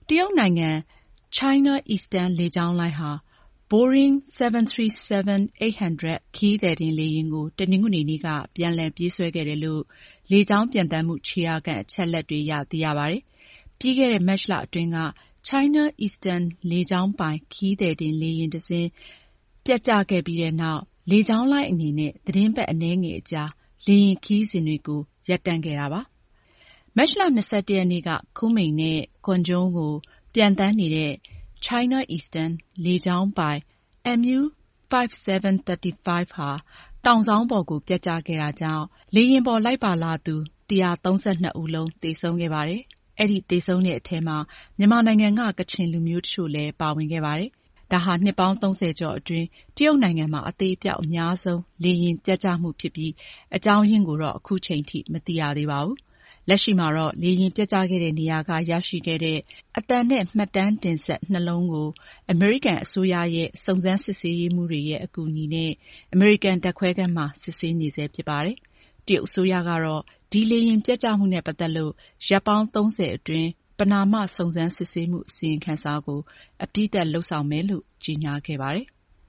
တရုတ်နိုင်ငံ China Eastern လေကြောင်းလိုင်းဟာ Boeing 737-800 ခရီးသည်တင်လေယာဉ်ကို တနင်္ဂနွေနေ့က ပြန်လည်ပြေးဆွဲခဲ့တယ်လို့ လေကြောင်းပျံသန်းမှုခြေရာခံအချက်အလက်တွေအရသိရပါတယ်။ ပြီးခဲ့တဲ့မတ်လအတွင်းက China Eastern လေကြောင်းပိုင်ခရီးသည်တင်လေယာဉ်တစ်စင်းပျက်ကျခဲ့ပြီးတဲ့နောက် လေကြောင်းလိုင်းအနေနဲ့သီတင်းပတ်အနည်းငယ်အကြာလေယာဉ်ခရီးစဉ်တွေကိုရပ်တန့်ခဲ့တာပါ။ မတ်လ 21 ရက်နေ့က ကူမိန်နဲ့ကွမ်ကျုံကိုပျံသန်းနေတဲ့ China Eastern လေကြောင်းပိုင် MU-5735 ဟာတောင်စောင်းပေါ်ကိုပျက်ကျခဲ့တာကြောင့်လေယာဉ်ပေါ်လိုက်ပါလာသူ 132 ဦးလုံးသေဆုံးခဲ့ပါတယ်။ အဲဒီသေဆုံးတဲ့အထဲမှာမြန်မာနိုင်ငံကကချင်လူမျိုးတချို့လည်းပါဝင်ခဲ့ပါတယ်။ ဒါဟာနှစ်ပေါင်း 30 ကျော်အတွင်းတရုတ်နိုင်ငံမှာအသေအပျောက်အများဆုံးလေယာဉ်ပျက်ကျမှုဖြစ်ပြီးအကြောင်းရင်းကိုတော့အခုချိန်ထိမသိရသေးပါဘူး။ လက်ရှိမှာတော့လေယာဉ်ပျက်ကျခဲ့တဲ့နေရာကရရှိခဲ့တဲ့အသံနဲ့မှတ်တမ်းတင်စက်2လုံးကိုအမေရိကန်အစိုးရရဲ့စုံစမ်းစစ်ဆေးရေးမှူးတွေရဲ့အကူအညီနဲ့အမေရိကန်ဓာတ်ခွဲခန်းမှာစစ်ဆေးနေဆဲဖြစ်ပါတယ်။ တရုတ်အစိုးရကတော့ဒီလေယာဉ်ပျက်ကျမှုနဲ့ပတ်သက်လို့ရက်ပေါင်း 30 အတွင်းပဏာမစုံစမ်းစစ်ဆေးမှုအစီရင်ခံစာကိုအပြီးသတ်လုပ်ဆောင်မယ်လို့ကြေညာခဲ့ပါတယ်